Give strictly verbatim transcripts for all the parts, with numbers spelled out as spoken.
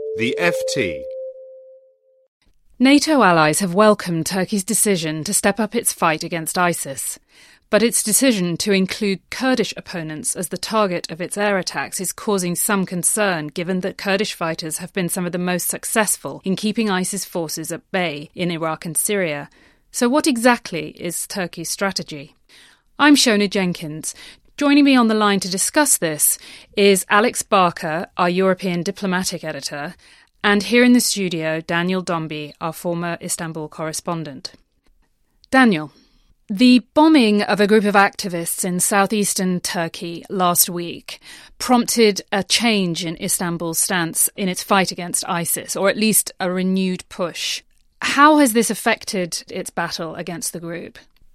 The F T. NATO allies have welcomed Turkey's decision to step up its fight against ISIS. But its decision to include Kurdish opponents as the target of its air attacks is causing some concern, given that Kurdish fighters have been some of the most successful in keeping ISIS forces at bay in Iraq and Syria. So what exactly is Turkey's strategy? I'm Shona Jenkins. Joining me on the line to discuss this is Alex Barker, our European diplomatic editor, and here in the studio, Daniel Dombey, our former Istanbul correspondent. Daniel, the bombing of a group of activists in southeastern Turkey last week prompted a change in Istanbul's stance in its fight against ISIS, or at least a renewed push. How has this affected its battle against the group?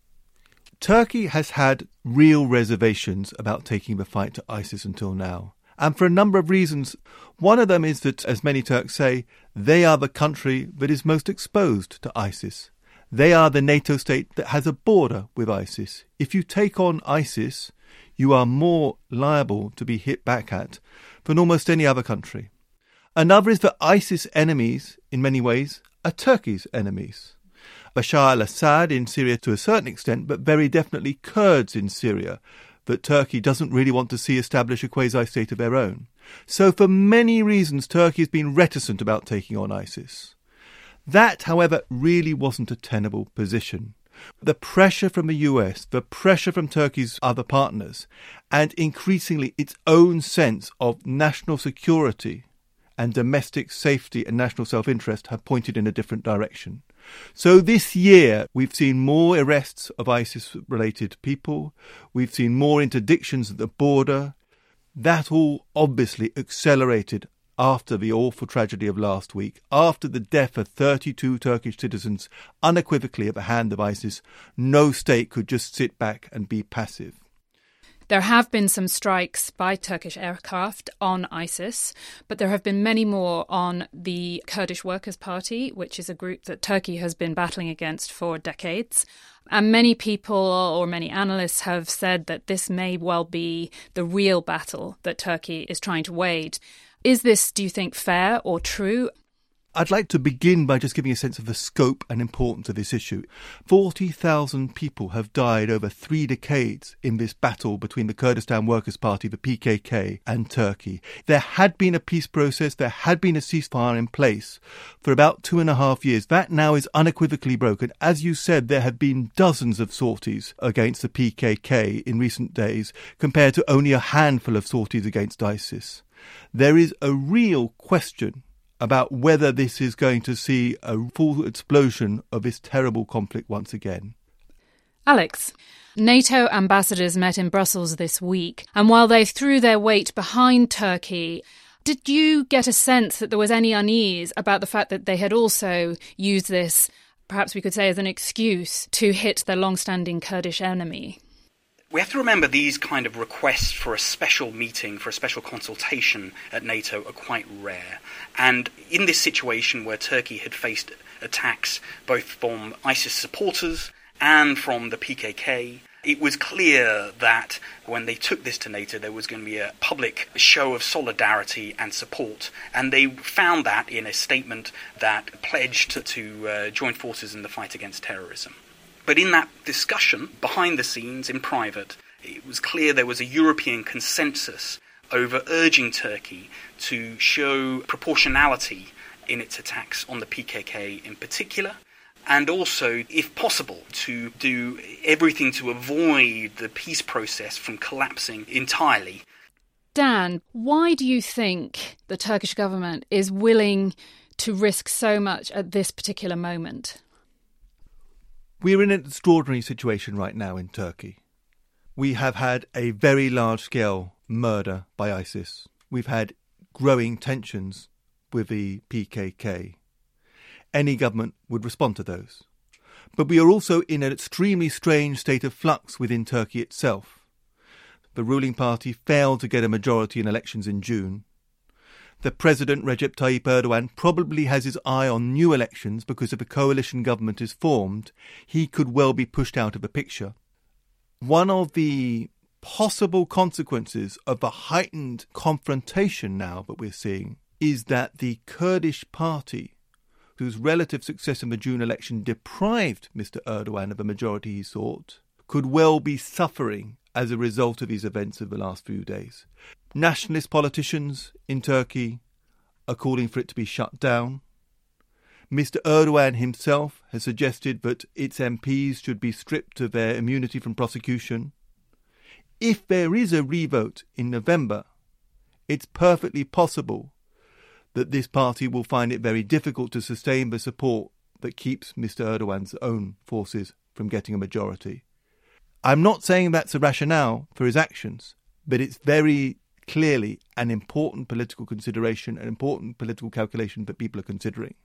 Turkey has had real reservations about taking the fight to ISIS until now. And for a number of reasons. One of them is that, as many Turks say, they are the country that is most exposed to ISIS. They are the NATO state that has a border with ISIS. If you take on ISIS, you are more liable to be hit back at than almost any other country. Another is that ISIS enemies, in many ways, are Turkey's enemies. Bashar al-Assad in Syria to a certain extent, but very definitely Kurds in Syria, that Turkey doesn't really want to see establish a quasi-state of their own. So for many reasons, Turkey has been reticent about taking on ISIS. That, however, really wasn't a tenable position. The pressure from the U S, the pressure from Turkey's other partners, and increasingly its own sense of national security and domestic safety and national self-interest have pointed in a different direction. So this year, we've seen more arrests of ISIS-related people. We've seen more interdictions at the border. That all obviously accelerated after the awful tragedy of last week, after the death of thirty-two Turkish citizens unequivocally at the hand of ISIS. No state could just sit back and be passive. There have been some strikes by Turkish aircraft on ISIS, but there have been many more on the Kurdish Workers' Party, which is a group that Turkey has been battling against for decades. And many people or many analysts have said that this may well be the real battle that Turkey is trying to wage. Is this, do you think, fair or true? I'd like to begin by just giving a sense of the scope and importance of this issue. forty thousand people have died over three decades in this battle between the Kurdistan Workers' Party, the P K K, and Turkey. There had been a peace process, there had been a ceasefire in place for about two and a half years. That now is unequivocally broken. As you said, there have been dozens of sorties against the P K K in recent days, compared to only a handful of sorties against ISIS. There is a real question about whether this is going to see a full explosion of this terrible conflict once again. Alex, NATO ambassadors met in Brussels this week, and while they threw their weight behind Turkey, did you get a sense that there was any unease about the fact that they had also used this, perhaps we could say, as an excuse to hit their long-standing Kurdish enemy? We have to remember these kind of requests for a special meeting, for a special consultation at NATO are quite rare. And in this situation where Turkey had faced attacks both from ISIS supporters and from the P K K, it was clear that when they took this to NATO, there was going to be a public show of solidarity and support. And they found that in a statement that pledged to, to uh, join forces in the fight against terrorism. But in that discussion, behind the scenes, in private, it was clear there was a European consensus over urging Turkey to show proportionality in its attacks on the P K K in particular, and also, if possible, to do everything to avoid the peace process from collapsing entirely. Dan, why do you think the Turkish government is willing to risk so much at this particular moment? We're in an extraordinary situation right now in Turkey. We have had a very large-scale murder by ISIS. We've had growing tensions with the P K K. Any government would respond to those. But we are also in an extremely strange state of flux within Turkey itself. The ruling party failed to get a majority in elections in June. The President, Recep Tayyip Erdogan, probably has his eye on new elections because if a coalition government is formed, he could well be pushed out of the picture. One of the possible consequences of the heightened confrontation now that we're seeing is that the Kurdish party, whose relative success in the June election deprived Mister Erdogan of a majority he sought, could well be suffering as a result of these events of the last few days. Nationalist politicians in Turkey are calling for it to be shut down. Mister Erdogan himself has suggested that its M Ps should be stripped of their immunity from prosecution. If there is a revote in November, it's perfectly possible that this party will find it very difficult to sustain the support that keeps Mister Erdogan's own forces from getting a majority. I'm not saying that's a rationale for his actions, but it's very clearly an important political consideration, an important political calculation that people are considering.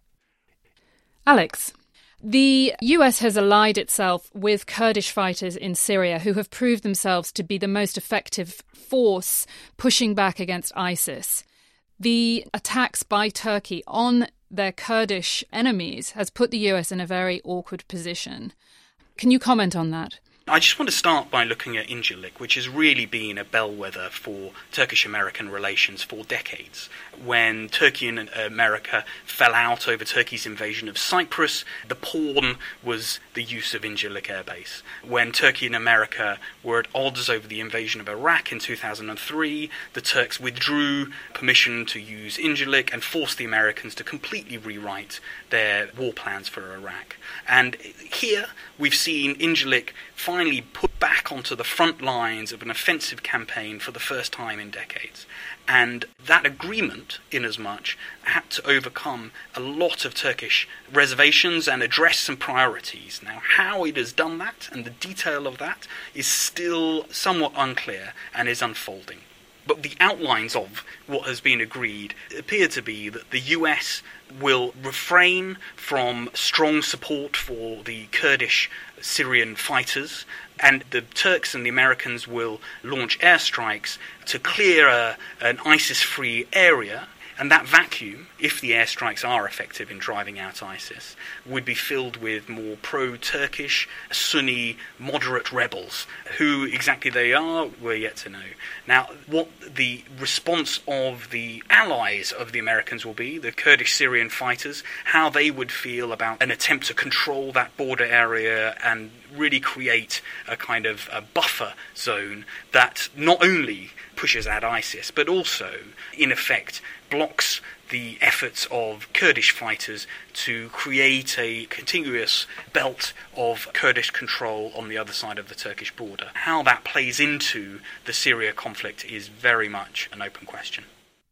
Alex, the U S has allied itself with Kurdish fighters in Syria who have proved themselves to be the most effective force pushing back against ISIS. The attacks by Turkey on their Kurdish enemies has put the U S in a very awkward position. Can you comment on that? I just want to start by looking at Incirlik, which has really been a bellwether for Turkish-American relations for decades. When Turkey and America fell out over Turkey's invasion of Cyprus, the pawn was the use of Incirlik Air Base. When Turkey and America were at odds over the invasion of Iraq in two thousand three, the Turks withdrew permission to use Incirlik and forced the Americans to completely rewrite their war plans for Iraq. And here we've seen Incirlik finally put back onto the front lines of an offensive campaign for the first time in decades. And that agreement, inasmuch, had to overcome a lot of Turkish reservations and address some priorities. Now, how it has done that and the detail of that is still somewhat unclear and is unfolding. But the outlines of what has been agreed appear to be that the U S will refrain from strong support for the Kurdish Syrian fighters, and the Turks and the Americans will launch airstrikes to clear a, an ISIS-free area. And that vacuum, if the airstrikes are effective in driving out ISIS, would be filled with more pro-Turkish, Sunni, moderate rebels. Who exactly they are, we're yet to know. Now, what the response of the allies of the Americans will be, the Kurdish Syrian fighters, how they would feel about an attempt to control that border area and really create a kind of a buffer zone that not only pushes out ISIS, but also, in effect, blocks the efforts of Kurdish fighters to create a continuous belt of Kurdish control on the other side of the Turkish border. How that plays into the Syria conflict is very much an open question.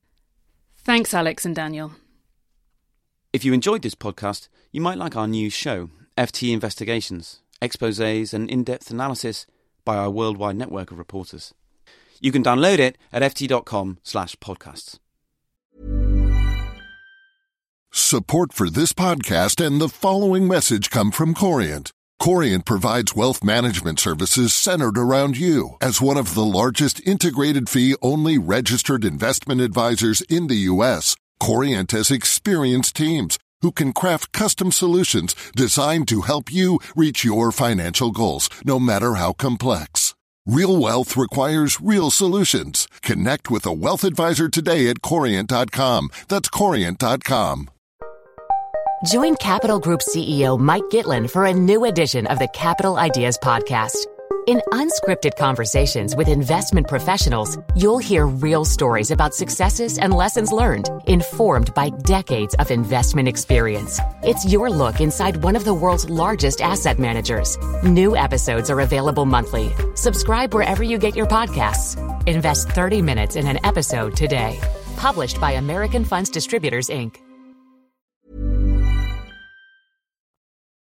Thanks, Alex and Daniel. If you enjoyed this podcast, you might like our new show, F T Investigations, exposés and in-depth analysis by our worldwide network of reporters. You can download it at ft.com slash podcasts. Support for this podcast and the following message come from Corient. Corient provides wealth management services centered around you. As one of the largest integrated fee-only registered investment advisors in the U S, Corient has experienced teams who can craft custom solutions designed to help you reach your financial goals, no matter how complex. Real wealth requires real solutions. Connect with a wealth advisor today at Corient dot com. That's Corient dot com. Join Capital Group C E O Mike Gitlin for a new edition of the Capital Ideas Podcast. In unscripted conversations with investment professionals, you'll hear real stories about successes and lessons learned, informed by decades of investment experience. It's your look inside one of the world's largest asset managers. New episodes are available monthly. Subscribe wherever you get your podcasts. Invest thirty minutes in an episode today. Published by American Funds Distributors, Incorporated.